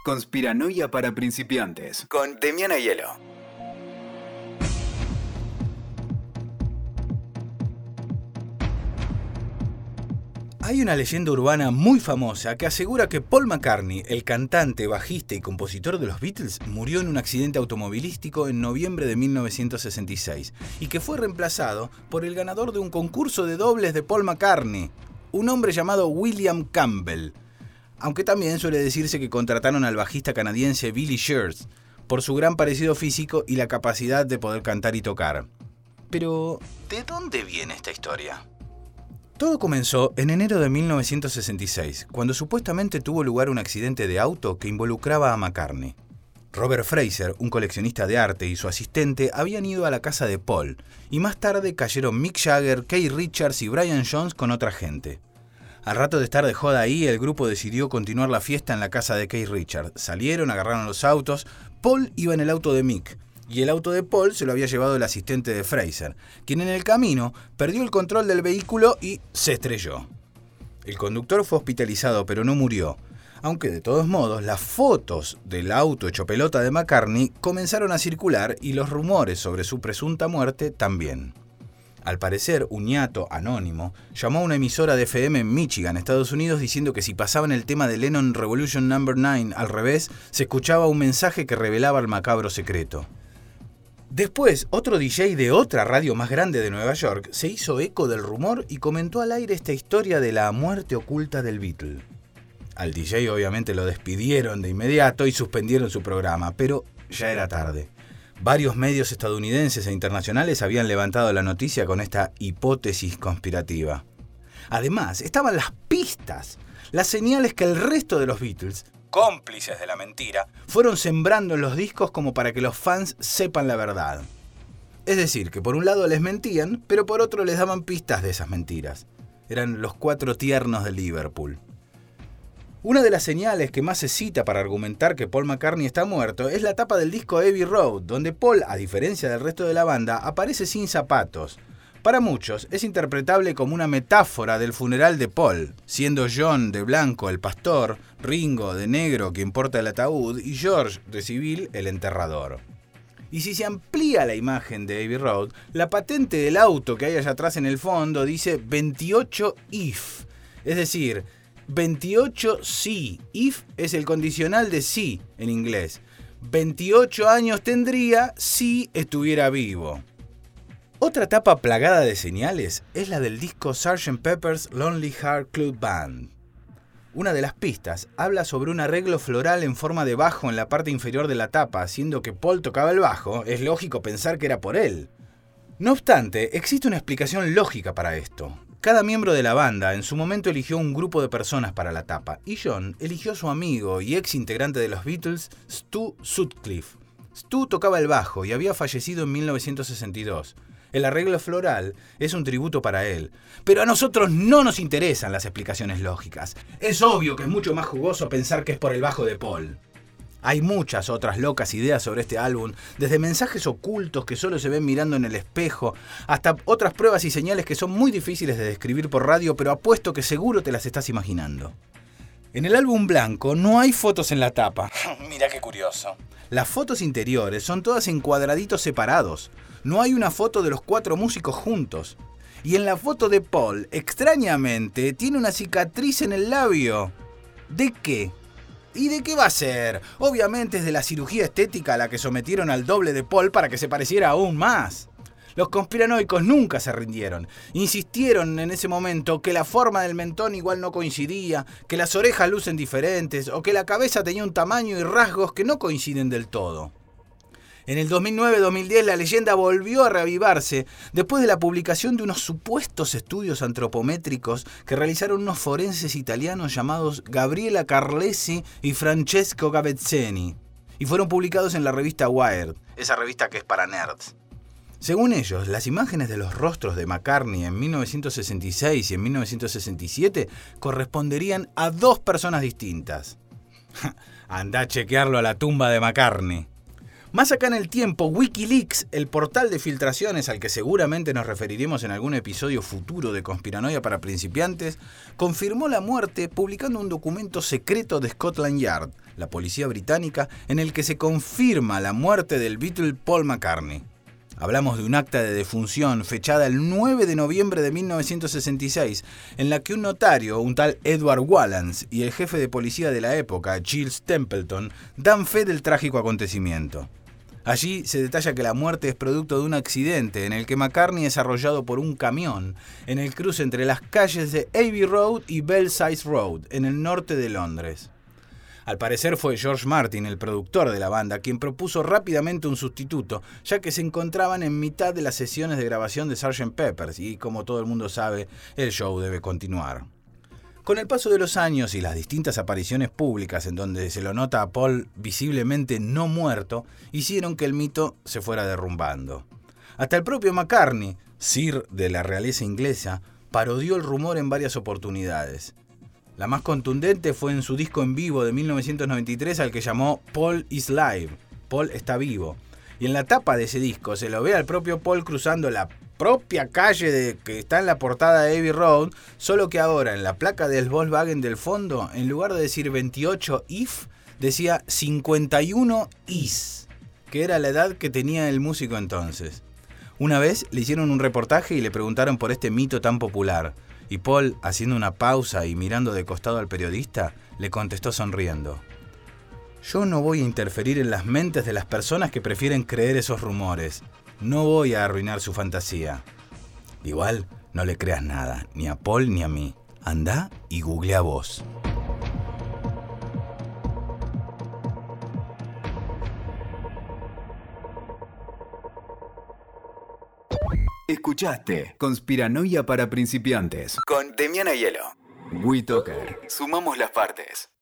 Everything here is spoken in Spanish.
Conspiranoia para principiantes, con Demiana Hielo. Hay una leyenda urbana muy famosa que asegura que Paul McCartney, el cantante, bajista y compositor de los Beatles, murió en un accidente automovilístico en noviembre de 1966 y que fue reemplazado por el ganador de un concurso de dobles de Paul McCartney, un hombre llamado William Campbell, aunque también suele decirse que contrataron al bajista canadiense Billy Shears por su gran parecido físico y la capacidad de poder cantar y tocar. Pero, ¿de dónde viene esta historia? Todo comenzó en enero de 1966, cuando supuestamente tuvo lugar un accidente de auto que involucraba a McCartney. Robert Fraser, un coleccionista de arte, y su asistente habían ido a la casa de Paul, y más tarde cayeron Mick Jagger, Keith Richards y Brian Jones con otra gente. Al rato de estar de joda ahí, el grupo decidió continuar la fiesta en la casa de Keith Richards. Salieron, agarraron los autos. Paul iba en el auto de Mick, y el auto de Paul se lo había llevado el asistente de Fraser, quien en el camino perdió el control del vehículo y se estrelló. El conductor fue hospitalizado, pero no murió, aunque de todos modos las fotos del auto hecho pelota de McCartney comenzaron a circular y los rumores sobre su presunta muerte también. Al parecer, un ñato anónimo llamó a una emisora de FM en Michigan, Estados Unidos, diciendo que si pasaban el tema de Lennon Revolution No. 9 al revés, se escuchaba un mensaje que revelaba el macabro secreto. Después, otro DJ de otra radio más grande de Nueva York se hizo eco del rumor y comentó al aire esta historia de la muerte oculta del Beatle. Al DJ obviamente lo despidieron de inmediato y suspendieron su programa, pero ya era tarde. Varios medios estadounidenses e internacionales habían levantado la noticia con esta hipótesis conspirativa. Además, estaban las pistas, las señales que el resto de los Beatles, cómplices de la mentira, fueron sembrando en los discos como para que los fans sepan la verdad. Es decir, que por un lado les mentían, pero por otro les daban pistas de esas mentiras. Eran los 4 tiernos de Liverpool. Una de las señales que más se cita para argumentar que Paul McCartney está muerto es la tapa del disco Abbey Road, donde Paul, a diferencia del resto de la banda, aparece sin zapatos. Para muchos, es interpretable como una metáfora del funeral de Paul, siendo John de blanco el pastor, Ringo de negro quien porta el ataúd y George de civil el enterrador. Y si se amplía la imagen de Abbey Road, la patente del auto que hay allá atrás en el fondo dice 28 if, es decir, 28 si. If es el condicional de si en inglés. 28 años tendría si estuviera vivo. Otra tapa plagada de señales es la del disco Sgt. Pepper's Lonely Hearts Club Band. Una de las pistas habla sobre un arreglo floral en forma de bajo en la parte inferior de la tapa, siendo que Paul tocaba el bajo, es lógico pensar que era por él. No obstante, existe una explicación lógica para esto. Cada miembro de la banda en su momento eligió un grupo de personas para la tapa, y John eligió a su amigo y ex integrante de los Beatles, Stu Sutcliffe. Stu tocaba el bajo y había fallecido en 1962. El arreglo floral es un tributo para él, pero a nosotros no nos interesan las explicaciones lógicas. Es obvio que es mucho más jugoso pensar que es por el bajo de Paul. Hay muchas otras locas ideas sobre este álbum, desde mensajes ocultos que solo se ven mirando en el espejo, hasta otras pruebas y señales que son muy difíciles de describir por radio, pero apuesto que seguro te las estás imaginando. En el álbum blanco no hay fotos en la tapa. Mira qué curioso. Las fotos interiores son todas en cuadraditos separados. No hay una foto de los 4 músicos juntos. Y en la foto de Paul, extrañamente, tiene una cicatriz en el labio. ¿De qué? ¿Y de qué va a ser? Obviamente es de la cirugía estética a la que sometieron al doble de Paul para que se pareciera aún más. Los conspiranoicos nunca se rindieron. Insistieron en ese momento que la forma del mentón igual no coincidía, que las orejas lucen diferentes o que la cabeza tenía un tamaño y rasgos que no coinciden del todo. En el 2009-2010 la leyenda volvió a reavivarse después de la publicación de unos supuestos estudios antropométricos que realizaron unos forenses italianos llamados Gabriela Carlesi y Francesco Gavezzeni, y fueron publicados en la revista Wired, esa revista que es para nerds. Según ellos, las imágenes de los rostros de McCartney en 1966 y en 1967 corresponderían a 2 personas distintas. Andá a chequearlo a la tumba de McCartney. Más acá en el tiempo, Wikileaks, el portal de filtraciones al que seguramente nos referiremos en algún episodio futuro de Conspiranoia para Principiantes, confirmó la muerte publicando un documento secreto de Scotland Yard, la policía británica, en el que se confirma la muerte del Beatle Paul McCartney. Hablamos de un acta de defunción fechada el 9 de noviembre de 1966, en la que un notario, un tal Edward Wallance, y el jefe de policía de la época, Giles Templeton, dan fe del trágico acontecimiento. Allí se detalla que la muerte es producto de un accidente en el que McCartney es arrollado por un camión en el cruce entre las calles de Abbey Road y Belsize Road, en el norte de Londres. Al parecer fue George Martin, el productor de la banda, quien propuso rápidamente un sustituto, ya que se encontraban en mitad de las sesiones de grabación de Sgt. Pepper's y, como todo el mundo sabe, el show debe continuar. Con el paso de los años y las distintas apariciones públicas en donde se lo nota a Paul visiblemente no muerto, hicieron que el mito se fuera derrumbando. Hasta el propio McCartney, Sir de la realeza inglesa, parodió el rumor en varias oportunidades. La más contundente fue en su disco en vivo de 1993 al que llamó Paul is Live, Paul está vivo. Y en la tapa de ese disco se lo ve al propio Paul cruzando la propia calle que está en la portada de Abbey Road, solo que ahora en la placa del Volkswagen del fondo, en lugar de decir 28 if, decía 51 is, que era la edad que tenía el músico entonces. Una vez le hicieron un reportaje y le preguntaron por este mito tan popular. Y Paul, haciendo una pausa y mirando de costado al periodista, le contestó sonriendo: yo no voy a interferir en las mentes de las personas que prefieren creer esos rumores. No voy a arruinar su fantasía. Igual, no le creas nada, ni a Paul ni a mí. Andá y googlea vos. Escuchaste Conspiranoia para Principiantes con Demian Aiello. WeToker. Sumamos las partes.